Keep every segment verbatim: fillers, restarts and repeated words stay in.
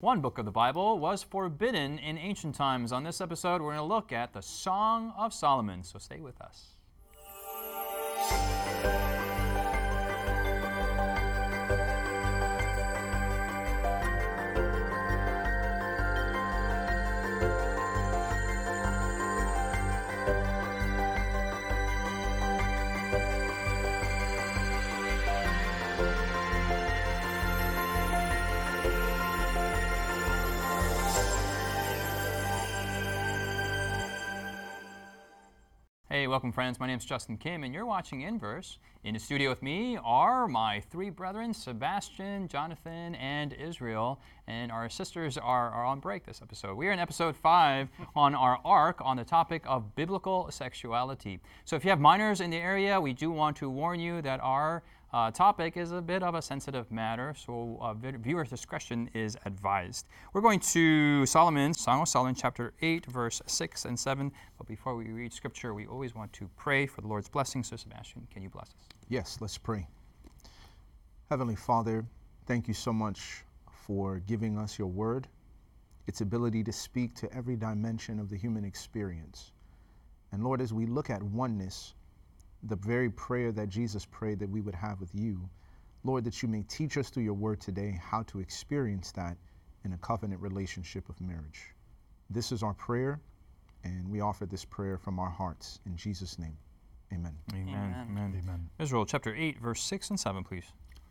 One book of the Bible was forbidden in ancient times. On this episode, we're going to look at the Song of Solomon, so stay with us. Hey, welcome friends. My name is Justin Kim, and you're watching Inverse. In the studio with me are my three brethren, Sebastian, Jonathan, and Israel. And our sisters are, are on break this episode. We are in episode five on our arc on the topic of biblical sexuality. So if you have minors in the area, we do want to warn you that our Uh, topic is a bit of a sensitive matter, so uh, viewer discretion is advised. We're going to Solomon, Song of Solomon, chapter eight, verse six and seven. But before we read scripture, we always want to pray for the Lord's blessing. So Sebastian, can you bless us? Yes, let's pray. Heavenly Father, thank you so much for giving us your word, its ability to speak to every dimension of the human experience. And Lord, as we look at oneness, the very prayer that Jesus prayed that we would have with you, Lord, that you may teach us through your word today how to experience that in a covenant relationship of marriage. This is our prayer, and we offer this prayer from our hearts. In Jesus' name, amen. Amen. Amen. Amen. Amen. Israel, chapter eight, verse six and seven, please.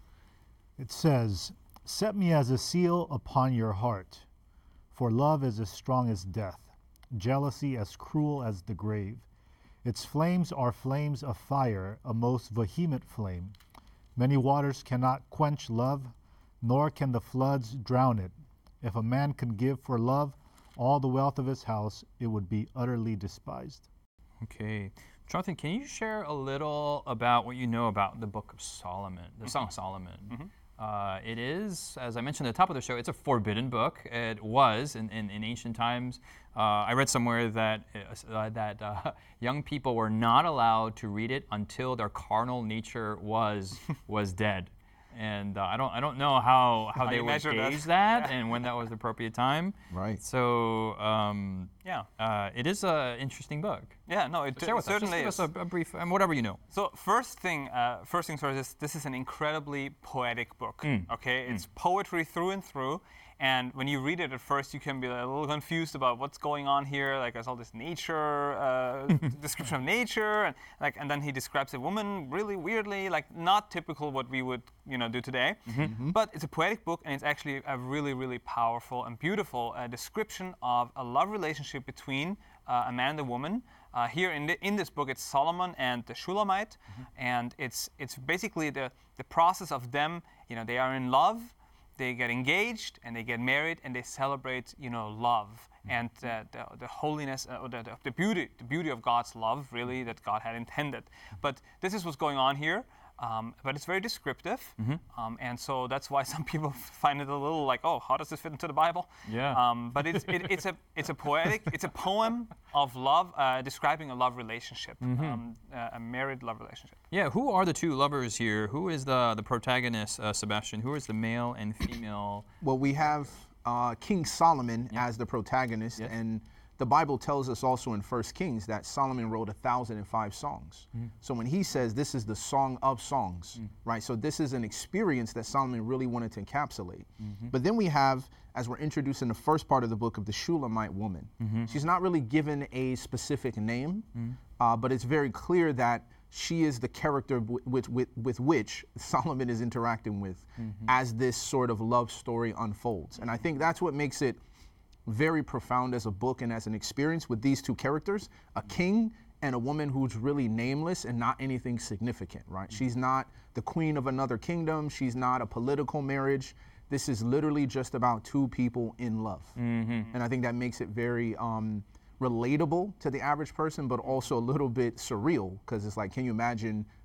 It says, "Set me as a seal upon your heart, for love is as strong as death, jealousy as cruel as the grave. Its flames are flames of fire, a most vehement flame. Many waters cannot quench love, nor can the floods drown it. If a man can give for love all the wealth of his house, it would be utterly despised." Okay. Jonathan, can you share a little about what you know about the book of Solomon, the Song of Solomon? Mm-hmm. Uh, it is, as I mentioned at the top of the show, it's a forbidden book. It was in, in, in ancient times. Uh, I read somewhere that uh, that uh, young people were not allowed to read it until their carnal nature was was dead. And uh, I don't I don't know how, how, How they you would measure that. gauge that and when that was the appropriate time. Right. So um, Yeah. uh, it is an interesting book. Yeah, no, it So share with certainly us. Just is. give us a, a brief, um, whatever you know. So first thing, uh, first things first is this is an incredibly poetic book. Mm. Okay, it's poetry through and through. And when you read it at first, you can be a little confused about what's going on here. Like there's all this nature uh, description of nature, and like, and then he describes a woman really weirdly, like not typical what we would, you know, do today. But it's a poetic book, and it's actually a really, really powerful and beautiful uh, description of a love relationship between uh, a man and a woman. Uh, here in, the, in this book, it's Solomon and the Shulamite, and it's it's basically the the process of them. You know, they are in love. They get engaged and they get married and they celebrate, you know, love and uh, the, the holiness, uh, or the, the beauty, the beauty of God's love, really, that God had intended. But this is what's going on here. Um, but it's very descriptive, um, and so that's why some people find it a little like, oh, how does this fit into the Bible? Yeah. Um, but it's it, it's a it's a poetic, it's a poem of love, uh, describing a love relationship, um, uh, a married love relationship. Yeah, who are the two lovers here? Who is the, the protagonist, uh, Sebastian? Who is the male and female? Well, we have uh, King Solomon as the protagonist, Yes. and the Bible tells us also in First Kings that Solomon wrote a thousand and five songs. So when he says this is the song of songs, right? So this is an experience that Solomon really wanted to encapsulate. But then we have, as we're introduced in the first part of the book, of the Shulamite woman. She's not really given a specific name, uh, but it's very clear that she is the character w- with, with, with which Solomon is interacting with as this sort of love story unfolds. And I think that's what makes it very profound as a book and as an experience with these two characters, a king and a woman who's really nameless and not anything significant, right? Mm-hmm. She's not the queen of another kingdom. She's not a political marriage. This is literally just about two people in love. Mm-hmm. And I think that makes it very um, relatable to the average person, but also a little bit surreal, because it's like, can you imagine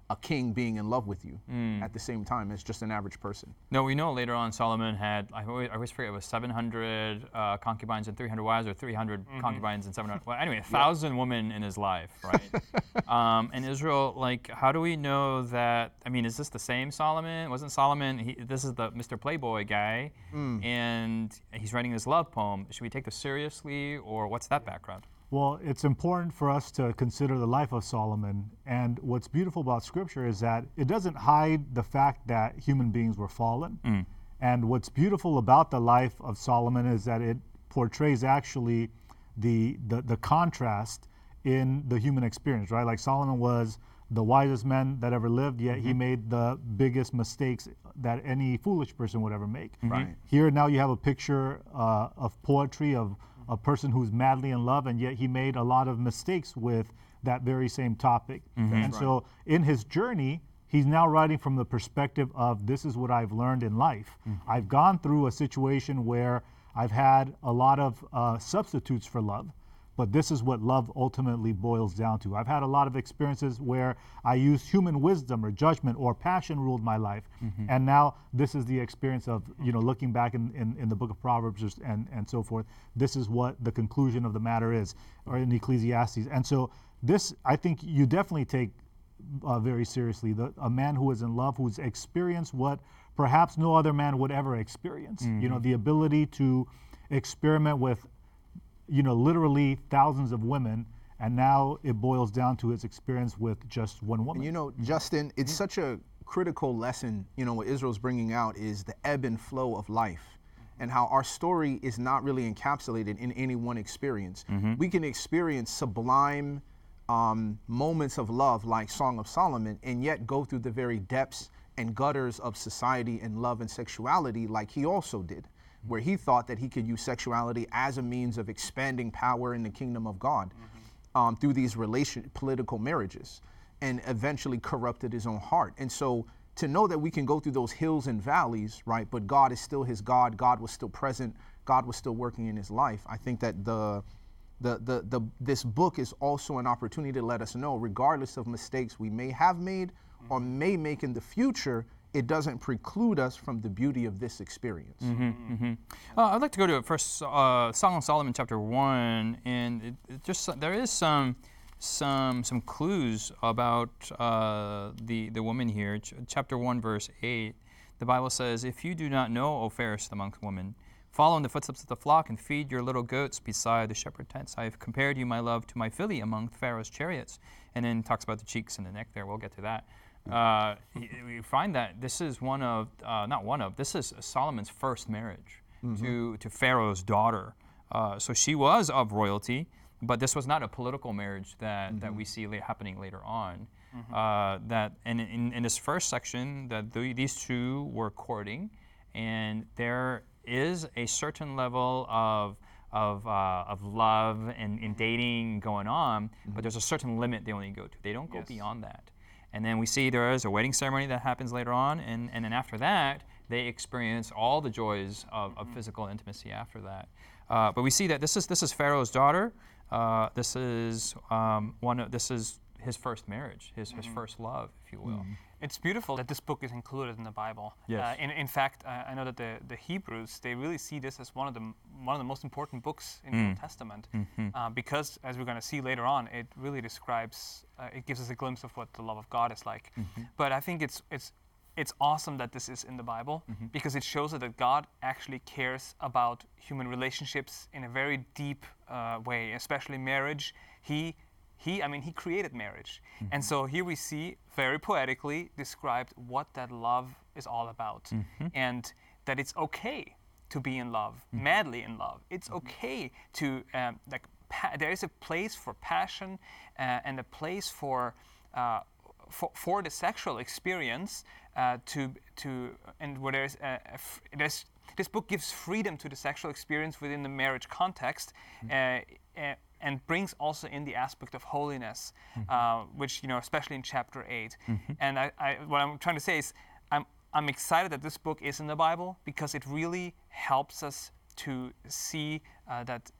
a king being in love with you at the same time as just an average person. No, we know later on Solomon had, I always, I always forget, it was seven hundred uh, concubines and three hundred wives, or three hundred mm-hmm. concubines and seven hundred, well, anyway, a thousand yep. women in his life, right? um, and Israel, like, how do we know that, I mean, is this the same Solomon? Wasn't Solomon, he, this is the Mister Playboy guy, mm. and he's writing this love poem. Should we take this seriously, or what's that background? Well, it's important for us to consider the life of Solomon. And what's beautiful about Scripture is that it doesn't hide the fact that human beings were fallen. Mm. And what's beautiful about the life of Solomon is that it portrays actually the, the, the contrast in the human experience, right? Like Solomon was the wisest man that ever lived, yet mm-hmm. he made the biggest mistakes that any foolish person would ever make. Mm-hmm. Right. Here now you have a picture uh, of poetry of a person who's madly in love, and yet he made a lot of mistakes with that very same topic. Mm-hmm. And right. so in his journey, he's now writing from the perspective of, this is what I've learned in life. Mm-hmm. I've gone through a situation where I've had a lot of uh, substitutes for love, but this is what love ultimately boils down to. I've had a lot of experiences where I used human wisdom or judgment or passion ruled my life. Mm-hmm. And now this is the experience of, you know, looking back in, in, in the book of Proverbs and, and so forth. This is what the conclusion of the matter is, or in Ecclesiastes. And so this, I think you definitely take uh, very seriously. The, a man who is in love, who's experienced what perhaps no other man would ever experience. Mm-hmm. You know, the ability to experiment with, you know, literally thousands of women, and now it boils down to his experience with just one woman. And you know, Justin, it's mm-hmm. such a critical lesson, you know, what Israel's bringing out is the ebb and flow of life, and how our story is not really encapsulated in any one experience. Mm-hmm. We can experience sublime um, moments of love like Song of Solomon, and yet go through the very depths and gutters of society and love and sexuality like he also did, where he thought that he could use sexuality as a means of expanding power in the kingdom of God mm-hmm. um, through these relation, political marriages, and eventually corrupted his own heart. And so to know that we can go through those hills and valleys, right, but God is still his God, God was still present, God was still working in his life. I think that the, the, the, the this book is also an opportunity to let us know, regardless of mistakes we may have made mm-hmm. or may make in the future, it doesn't preclude us from the beauty of this experience. Mm-hmm, mm-hmm. Uh, I'd like to go to First uh, Song of Solomon, chapter one, and it, it just there is some some some clues about uh, the the woman here. Ch- chapter one, verse eight. The Bible says, "If you do not know, O fairest amongst women, follow in the footsteps of the flock and feed your little goats beside the shepherd tents. I have compared you, my love, to my filly among Pharaoh's chariots." And then talks about the cheeks and the neck. There, we'll get to that. Uh, we find that this is one of, uh, not one of, this is Solomon's first marriage mm-hmm. to, to Pharaoh's daughter. Uh, so she was of royalty, but this was not a political marriage that, mm-hmm. that we see la- happening later on. Mm-hmm. Uh, that and in, in this first section, that the, these two were courting, and there is a certain level of of uh, of love and, and dating going on, mm-hmm. but there's a certain limit they only go to. They don't go yes. beyond that. And then we see there is a wedding ceremony that happens later on, and, and then after that, they experience all the joys of, mm-hmm. of physical intimacy after that. Uh, but we see that this is this is Pharaoh's daughter. Uh, this is um, one of this is his first marriage, his mm-hmm. his first love, if you will. Mm-hmm. It's beautiful that this book is included in the Bible. Yes. Uh, in, in fact, uh, I know that the, the Hebrews, they really see this as one of the one of the most important books in mm. the Old Testament, mm-hmm. uh, because, as we're going to see later on, it really describes, uh, it gives us a glimpse of what the love of God is like. Mm-hmm. But I think it's it's it's awesome that this is in the Bible, mm-hmm. because it shows us that God actually cares about human relationships in a very deep uh, way, especially marriage. He He, I mean, he created marriage. Mm-hmm. And so here we see, very poetically described, what that love is all about. Mm-hmm. And that it's okay to be in love, mm-hmm. madly in love. It's mm-hmm. okay to, um, like, pa- there is a place for passion uh, and a place for, uh, for, for the sexual experience uh, to, to, and where there's, a, a f- there's, this book gives freedom to the sexual experience within the marriage context. Mm-hmm. Uh, uh, and brings also in the aspect of holiness, mm-hmm. uh, which, you know, especially in chapter eight. Mm-hmm. And I, I, what I'm trying to say is, I'm, I'm excited that this book is in the Bible, because it really helps us to see uh, that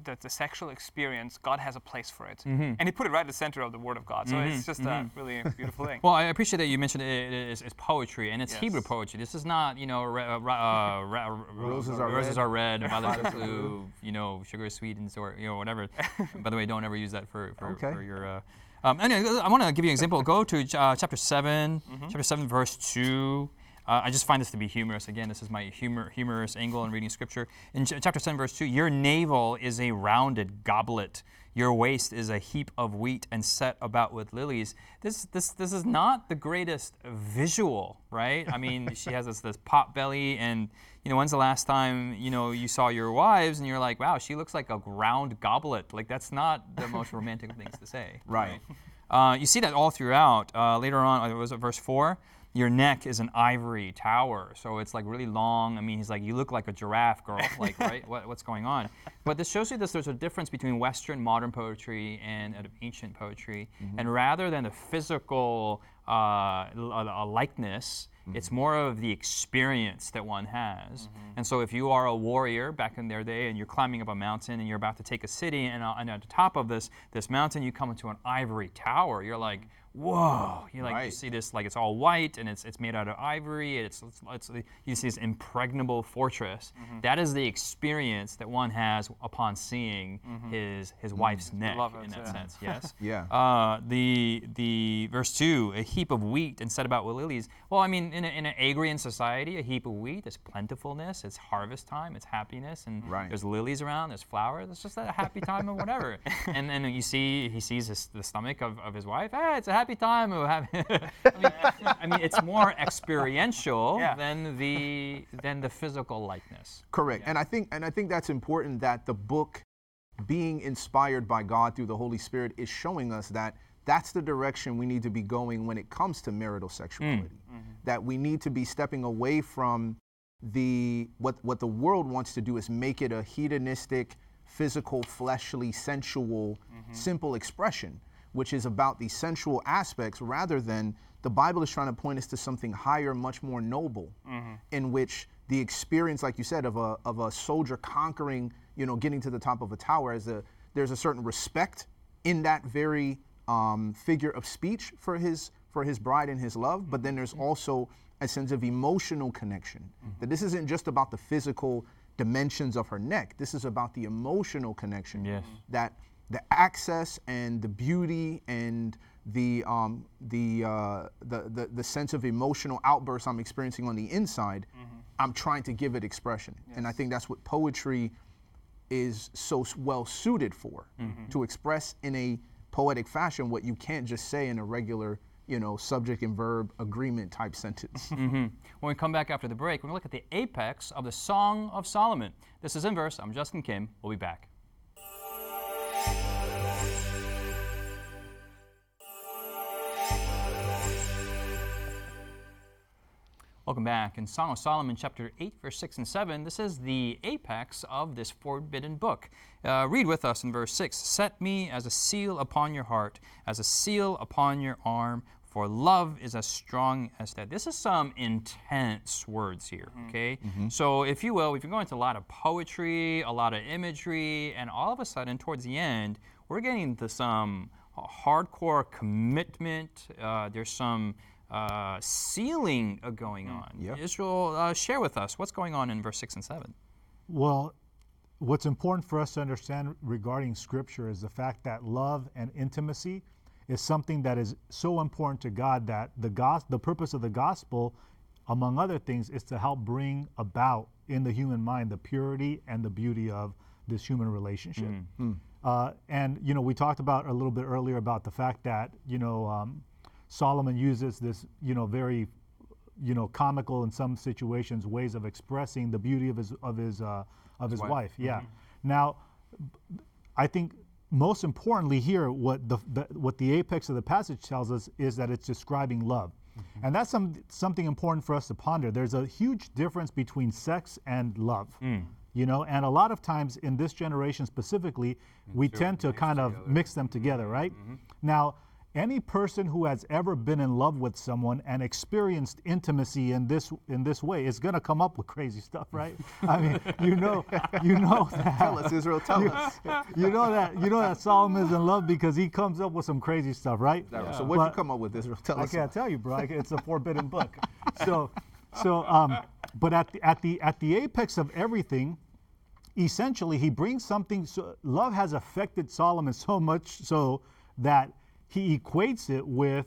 that the sexual experience, God has a place for it, Mm-hmm. and He put it right at the center of the Word of God. So Mhm, it's just mhm. a really beautiful thing. Well, I appreciate that you mentioned it is it's poetry, and it's Yes. Hebrew poetry. This is not, you know, re, uh, ra- uh, ra- ra- Roses are roses red. are red, violets are blue, you know, sugar is sweet, and so, you know, whatever. By the way, don't ever use that for, for, Okay. for your. Uh, um, anyway, I want to give you an example. Go to uh, chapter seven, Mm-hmm. chapter seven, verse two. Uh, I just find this to be humorous. Again, this is my humor, humorous angle in reading scripture. In ch- chapter seven, verse two, your navel is a rounded goblet. Your waist is a heap of wheat and set about with lilies. This, this, this is not the greatest visual, right? I mean, she has this, this pot belly, and you know, when's the last time you know you saw your wives and you're like, wow, she looks like a round goblet? Like that's not the most romantic of things to say. Right. Uh, you see that all throughout. Uh, later on, uh, was it verse four? Your neck is an ivory tower, so it's like really long. I mean, he's like, you look like a giraffe, girl. Like, right? What, what's going on? But this shows you this. There's a difference between Western modern poetry and uh, ancient poetry. Mm-hmm. And rather than the physical uh, l- uh, likeness, Mm-hmm. it's more of the experience that one has. Mm-hmm. And so, if you are a warrior back in their day, and you're climbing up a mountain, and you're about to take a city, and, uh, and at the top of this this mountain, you come into an ivory tower. You're like, whoa! You like you Right. see this, like it's all white and it's it's made out of ivory. It's, it's, it's you see this impregnable fortress. That is the experience that one has upon seeing his his wife's neck. Love In it, that yeah. sense, yes. Yeah. Uh, the the verse two, a heap of wheat and set about with lilies. Well, I mean, in, a, in an agrarian society, a heap of wheat is plentifulness. It's harvest time. It's happiness, and Right. there's lilies around. There's flowers. It's just a happy time of whatever. and then you see he sees his, the stomach of, of his wife. Hey, it's a happy time of having. I, mean, I mean, it's more experiential Yeah. than the than the physical likeness. Correct. And I think and I think that's important that the book being inspired by God through the Holy Spirit is showing us that that's the direction we need to be going when it comes to marital sexuality. That we need to be stepping away from the what what the world wants to do is make it a hedonistic, physical, fleshly, sensual, simple expression, which is about the sensual aspects rather than the Bible is trying to point us to something higher, much more noble, in which the experience, like you said, of a of a soldier conquering, you know, getting to the top of a tower, as a there's a certain respect in that very um, figure of speech for his for his bride and his love, but then there's also a sense of emotional connection. That this isn't just about the physical dimensions of her neck. This is about the emotional connection. Yes. That the access and the beauty and the um, the, uh, the the the sense of emotional outbursts I'm experiencing on the inside, I'm trying to give it expression. And I think that's what poetry is so s- well suited for, to express in a poetic fashion what you can't just say in a regular, you know, subject and verb agreement type sentence. When we come back after the break, we're going to look at the apex of the Song of Solomon. This is Inverse. I'm Justin Kim. We'll be back. Welcome back. In Song of Solomon, chapter eight, verse six and seven, this is the apex of this forbidden book. Uh, read with us in verse six. Set me as a seal upon your heart, as a seal upon your arm, for love is as strong as that. This is some intense words here, okay? So, if you will, we've been going to a lot of poetry, a lot of imagery, and all of a sudden, towards the end, we're getting to some hardcore commitment. Uh, there's some uh, sealing uh, going on. Yep. Israel, uh, share with us what's going on in verse six and seven. Well, what's important for us to understand regarding Scripture is the fact that love and intimacy is something that is so important to God that the gos- the purpose of the gospel, among other things, is to help bring about in the human mind the purity and the beauty of this human relationship. Uh, and you know, we talked about a little bit earlier about the fact that you know um, Solomon uses this you know very you know comical in some situations ways of expressing the beauty of his of his uh, of his, wife. wife. Yeah. Now, I think most importantly here, what the, the what the apex of the passage tells us is that it's describing love, and that's some something important for us to ponder. There's a huge difference between sex and love. You know, and a lot of times in this generation specifically, we tend to kind of mix them together, right? Now, any person who has ever been in love with someone and experienced intimacy in this in this way is going to come up with crazy stuff, right? I mean, you know, you know that. Tell us, Israel. Tell you, us. You know that you know that Solomon is in love because he comes up with some crazy stuff, right? Yeah. So what did you come up with, Israel? Tell I us. I can't tell you, bro. I- It's a forbidden book. So, so, um, but at the at the at the apex of everything, essentially, he brings something. So love has affected Solomon so much so that he equates it with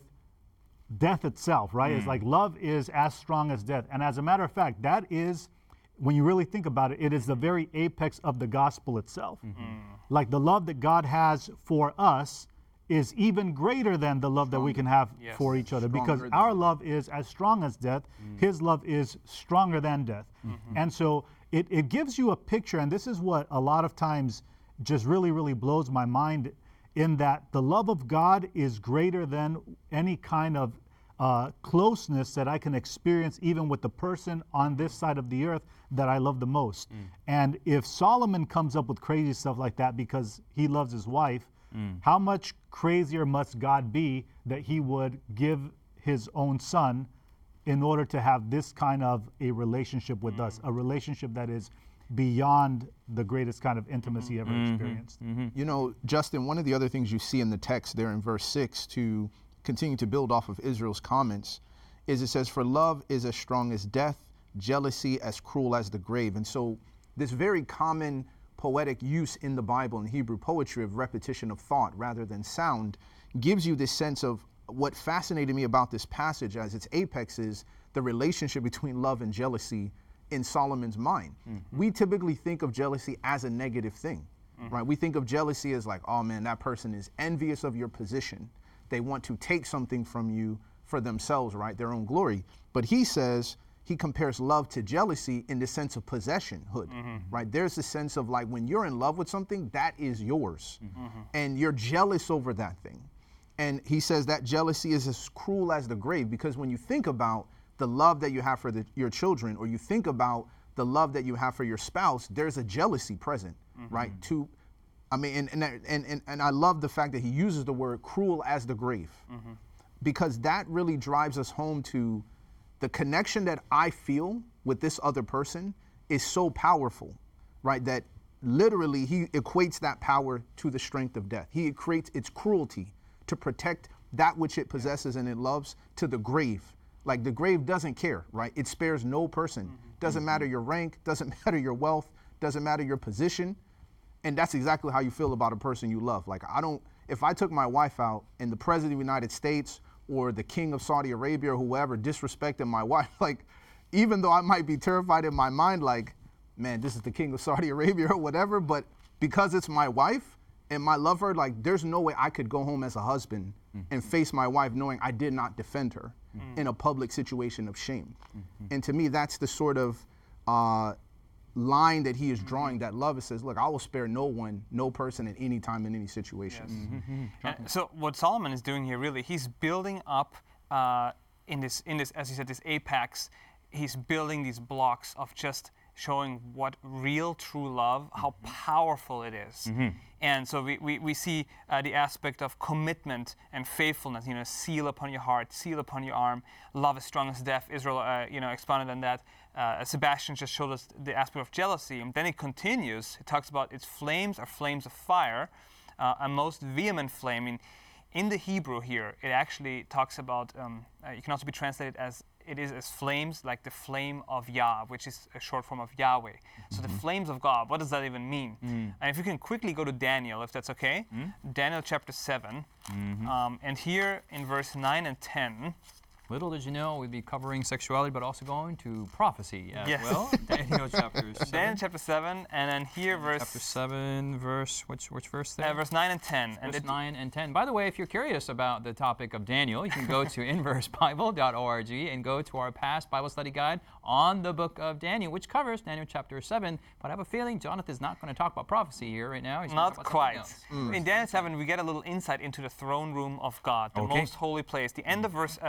death itself, right? It's like love is as strong as death, and as a matter of fact, that is, when you really think about it, it is the very apex of the gospel itself. Like the love that God has for us is even greater than the love that we can have Yes. for each other, because Stronger than- our love is as strong as death. His love is stronger than death. And so it, it gives you a picture, and this is what a lot of times just really, really blows my mind, in that the love of God is greater than any kind of uh, closeness that I can experience even with the person on this side of the earth that I love the most. And if Solomon comes up with crazy stuff like that because he loves his wife, how much crazier must God be that he would give his own son in order to have this kind of a relationship with us, a relationship that is beyond the greatest kind of intimacy ever experienced. You know, Justin, one of the other things you see in the text there in verse six, to continue to build off of Israel's comments, is it says, for love is as strong as death, jealousy as cruel as the grave. And so this very common poetic use in the Bible, in Hebrew poetry, of repetition of thought rather than sound, gives you this sense of what fascinated me about this passage as its apex is the relationship between love and jealousy in Solomon's mind. Mm-hmm. We typically think of jealousy as a negative thing, mm-hmm. right? We think of jealousy as like, oh man, that person is envious of your position. They want to take something from you for themselves, right? Their own glory. But he says, he compares love to jealousy in the sense of possessionhood, mm-hmm. right? There's a sense of like, when you're in love with something, that is yours. Mm-hmm. And you're jealous over that thing. And he says that jealousy is as cruel as the grave, because when you think about the love that you have for the, your children, or you think about the love that you have for your spouse, there's a jealousy present, mm-hmm. right? To, I mean, and, and, and, and, and I love the fact that he uses the word cruel as the grave, mm-hmm. because that really drives us home to the connection that I feel with this other person is so powerful, right? That literally he equates that power to the strength of death. He equates its cruelty to protect that which it possesses and it loves to the grave. Like the grave doesn't care, right? It spares no person. Mm-hmm. Doesn't matter your rank, doesn't matter your wealth, doesn't matter your position. And that's exactly how you feel about a person you love. Like I don't, if I took my wife out and the president of the United States or the king of Saudi Arabia or whoever disrespected my wife, like even though I might be terrified in my mind, like, man, this is the king of Saudi Arabia or whatever, but because it's my wife and my love her, like there's no way I could go home as a husband mm-hmm. and face my wife knowing I did not defend her mm-hmm. in a public situation of shame. Mm-hmm. And to me, that's the sort of uh, line that he is drawing, that love. It says, look, I will spare no one, no person at any time in any situation. Yes. Mm-hmm. And so what Solomon is doing here, really, he's building up uh, in this, in this, as you said, this apex. He's building these blocks of just showing what real, true love, how powerful it is. Mm-hmm. And so we, we, we see uh, the aspect of commitment and faithfulness, you know, seal upon your heart, seal upon your arm, love as strong as death. Israel, uh, you know, expounded on that. Uh, Sebastian just showed us the aspect of jealousy. And then it continues. It talks about its flames are flames of fire, uh, a most vehement flame. In, in the Hebrew here, it actually talks about, um, uh, it can also be translated as, it is as flames, like the flame of Yah, which is a short form of Yahweh. Mm-hmm. So the flames of God, what does that even mean? Mm. And if you can quickly go to Daniel, if that's okay. Mm. Daniel chapter seven. Mm-hmm. Um, and here in verse nine and ten. Little did you know we'd be covering sexuality, but also going to prophecy as yes. well. Daniel chapter seven. Daniel chapter seven, and then here Daniel verse... Chapter seven, verse, which which verse there? Uh, verse nine and ten. Verse and it, nine and ten. By the way, if you're curious about the topic of Daniel, you can go to inverse bible dot org and go to our past Bible study guide on the book of Daniel, which covers Daniel chapter seven. But I have a feeling Jonathan's not going to talk about prophecy here right now. He's not talk about quite. Mm. In Daniel seven, we get a little insight into the throne room of God, the okay. most holy place. The end of verse uh, nine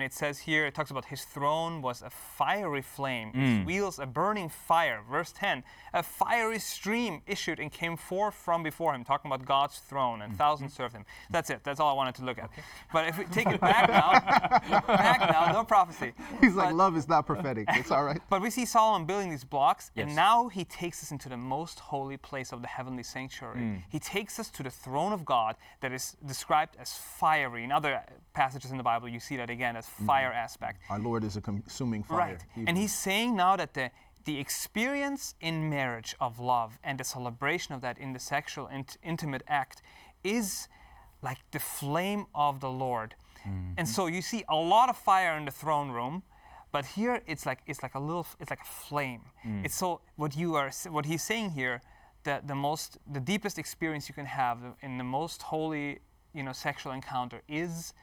And it says here, it talks about his throne was a fiery flame, his wheels a burning fire. Verse ten, a fiery stream issued and came forth from before him, talking about God's throne, and thousands served him. That's it. That's all I wanted to look at. But if we take it back now, back now, no prophecy. He's like, But- love is not prophetic. It's all right. But we see Solomon building these blocks, Yes. and now he takes us into the most holy place of the heavenly sanctuary. He takes us to the throne of God that is described as fiery. In other passages in the Bible, you see that again as fire aspect. Our Lord is a consuming fire. Right. And he's saying now that the the experience in marriage of love and the celebration of that in the sexual int- intimate act is like the flame of the Lord. And so you see a lot of fire in the throne room, but here it's like it's like a little it's like a flame. It's so what you are s- what he's saying here, that the most the deepest experience you can have in the most holy, you know, sexual encounter is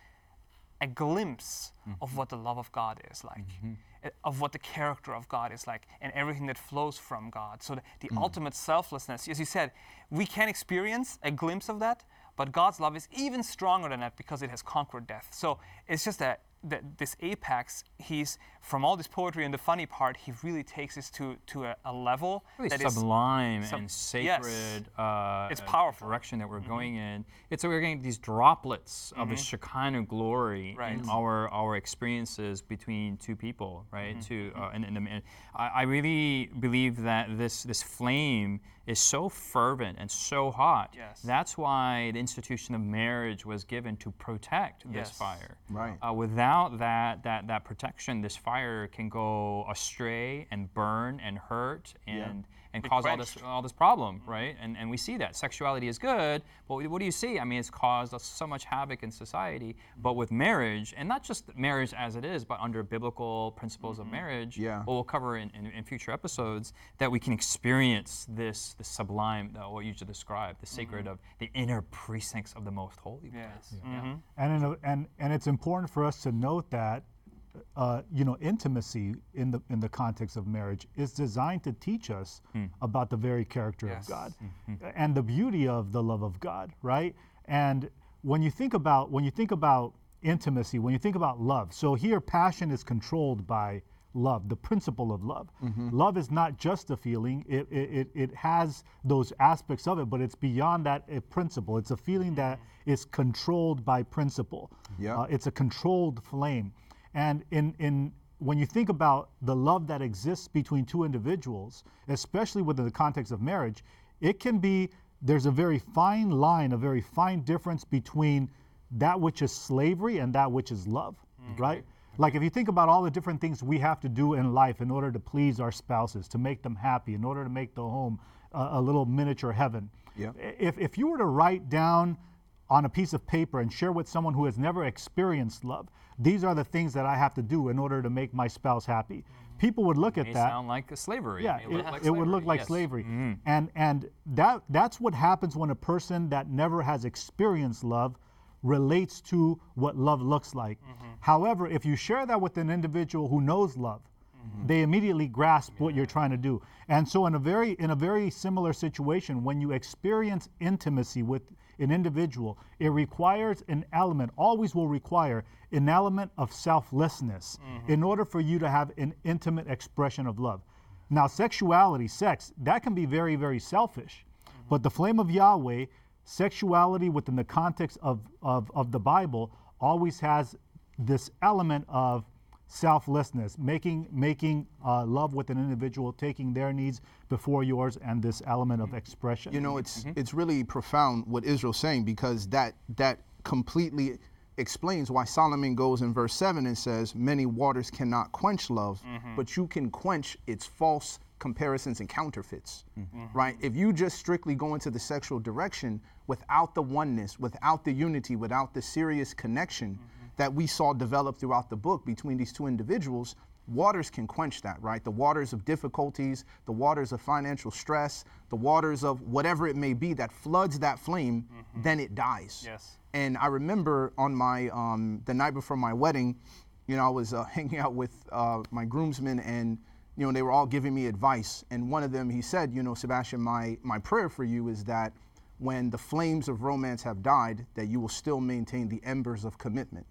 a glimpse of what the love of God is like, uh, of what the character of God is like, and everything that flows from God. So the, the ultimate selflessness, as you said, we can experience a glimpse of that, but God's love is even stronger than that because it has conquered death. So it's just that that this apex, he's, from all this poetry and the funny part, he really takes us to to a, a level Really that is sublime sub- and yes. sacred uh, It's uh, powerful. direction that we're going in. It's we're getting these droplets of the Shekinah glory Right. in our our experiences between two people, right? To uh, and, and, and I, I really believe that this this flame is so fervent and so hot. Yes. That's why the institution of marriage was given to protect this Yes. fire. Right. Uh, without that, that that protection, this fire can go astray and burn and hurt and and Be cause all this quenched. all this problem, right? And and we see that sexuality is good, but what do you see? I mean, it's caused us so much havoc in society. But with marriage, and not just marriage as it is, but under biblical principles of marriage, Yeah. what we'll cover in, in, in future episodes, that we can experience this the sublime, uh, what you just described, the sacred of the inner precincts of the most holy Yes. place. Mhm. And in a, and and it's important for us to note that uh, you know, intimacy in the in the context of marriage is designed to teach us about the very character Yes. of God and the beauty of the love of God, right? And when you think about when you think about intimacy, when you think about love, so here passion is controlled by love, the principle of love. Love is not just a feeling; it, it it it has those aspects of it, but it's beyond that a principle. It's a feeling that is controlled by principle. Yeah. Uh, it's a controlled flame. And in, in when you think about the love that exists between two individuals, especially within the context of marriage, it can be, there's a very fine line, a very fine difference between that which is slavery and that which is love, right? Like if you think about all the different things we have to do in life in order to please our spouses, to make them happy, in order to make the home uh, a little miniature heaven. Yeah. If, if you were to write down on a piece of paper and share with someone who has never experienced love, these are the things that I have to do in order to make my spouse happy. People would look It at may that. sound like a slavery. Yeah, may it, look like it would look slavery, like yes. slavery. And and that that's what happens when a person that never has experienced love relates to what love looks like. However, if you share that with an individual who knows love, they immediately grasp what you're trying to do. And so in a very in a very similar situation, when you experience intimacy with an individual, it requires an element, always will require an element of selflessness in order for you to have an intimate expression of love. Now, sexuality, sex, that can be very, very selfish. But the flame of Yahweh, sexuality within the context of, of, of the Bible, always has this element of selflessness, making making uh, love with an individual, taking their needs before yours, and this element of expression. You know, it's it's really profound what Israel's saying, because that that completely explains why Solomon goes in verse seven and says, many waters cannot quench love, but you can quench its false comparisons and counterfeits, right? If you just strictly go into the sexual direction without the oneness, without the unity, without the serious connection that we saw develop throughout the book between these two individuals, waters can quench that, right? The waters of difficulties, the waters of financial stress, the waters of whatever it may be that floods that flame, then it dies. Yes. And I remember on my, um, the night before my wedding, you know, I was uh, hanging out with uh, my groomsmen, and, you know, they were all giving me advice. And one of them, he said, you know, Sebastian, my, my prayer for you is that when the flames of romance have died, that you will still maintain the embers of commitment.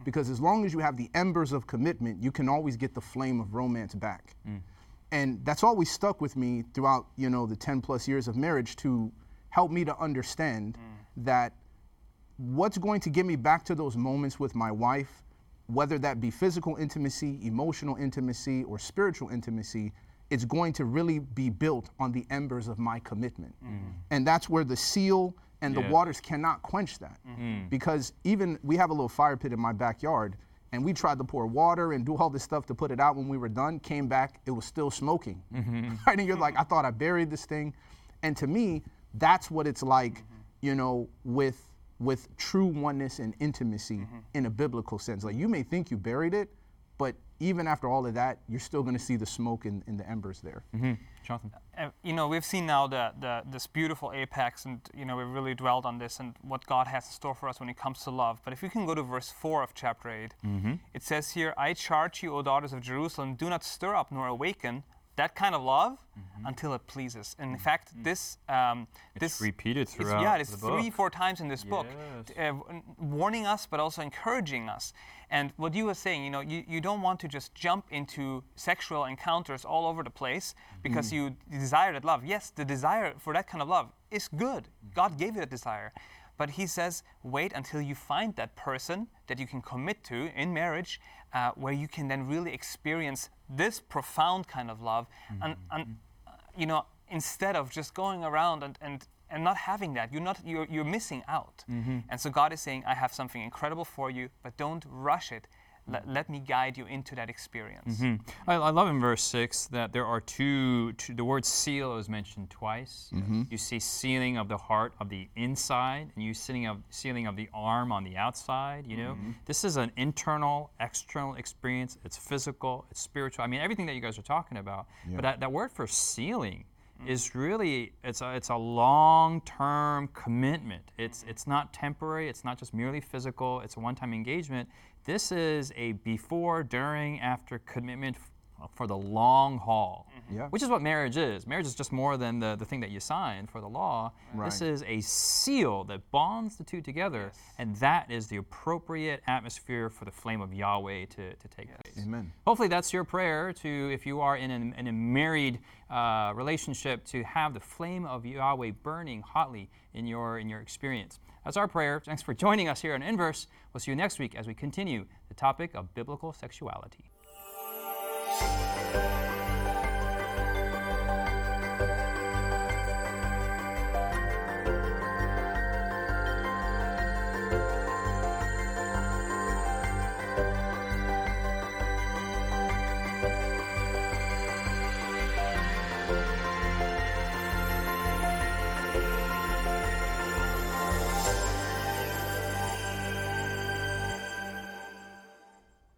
Because as long as you have the embers of commitment, you can always get the flame of romance back. Mm. And that's always stuck with me throughout, you know, the ten plus years of marriage to help me to understand mm. that what's going to get me back to those moments with my wife, whether that be physical intimacy, emotional intimacy, or spiritual intimacy, it's going to really be built on the embers of my commitment. Mm. And that's where the seal and yeah. the waters cannot quench that. Mm-hmm. Because even, we have a little fire pit in my backyard, and we tried to pour water and do all this stuff to put it out. When we were done, came back, it was still smoking. Mm-hmm. Right? And you're like, I thought I buried this thing. And to me, that's what it's like, mm-hmm. you know, with with true oneness and intimacy mm-hmm. in a biblical sense. Like, you may think you buried it, but even after all of that, you're still going to see the smoke in, in the embers there. Mm-hmm. Jonathan? Uh, you know, we've seen now the, the this beautiful apex, and, you know, we've really dwelled on this and what God has in store for us when it comes to love. But if we can go to verse four of chapter eight, mm-hmm. it says here, I charge you, O daughters of Jerusalem, do not stir up nor awaken that kind of love mm-hmm. until it pleases. And in mm-hmm. fact, this um, it's this repeated throughout. Yeah, it's the three, book. four times in this yes. book, uh, warning us, but also encouraging us. And what you were saying, you know, you, you don't want to just jump into sexual encounters all over the place because mm. you desire that love. Yes, the desire for that kind of love is good. Mm. God gave you that desire. But he says, wait until you find that person that you can commit to in marriage, uh, where you can then really experience this profound kind of love. Mm-hmm. And, and uh, you know, instead of just going around and, and, and not having that, you're, not, you're, you're missing out. Mm-hmm. And so God is saying, I have something incredible for you, but don't rush it. Let, let me guide you into that experience. Mm-hmm. I, I love in verse six that there are two, two the word seal is mentioned twice. Mm-hmm. You see sealing of the heart of the inside, and you sealing of, sealing of the arm on the outside, you know. Mm-hmm. This is an internal, external experience. It's physical, it's spiritual. I mean, everything that you guys are talking about. Yeah. But that, that word for sealing is really, it's a, it's a long-term commitment. It's, it's not temporary, it's not just merely physical, it's a one-time engagement. This is a before, during, after commitment f- for the long haul, mm-hmm. yeah. which is what marriage is. Marriage is just more than the, the thing that you sign for the law. Right. This is a seal that bonds the two together, yes. and that is the appropriate atmosphere for the flame of Yahweh to, to take yes. place. Amen. Hopefully that's your prayer to, if you are in, an, in a married uh, relationship, to have the flame of Yahweh burning hotly in your, in your experience. That's our prayer. Thanks for joining us here on Inverse. We'll see you next week as we continue the topic of biblical sexuality.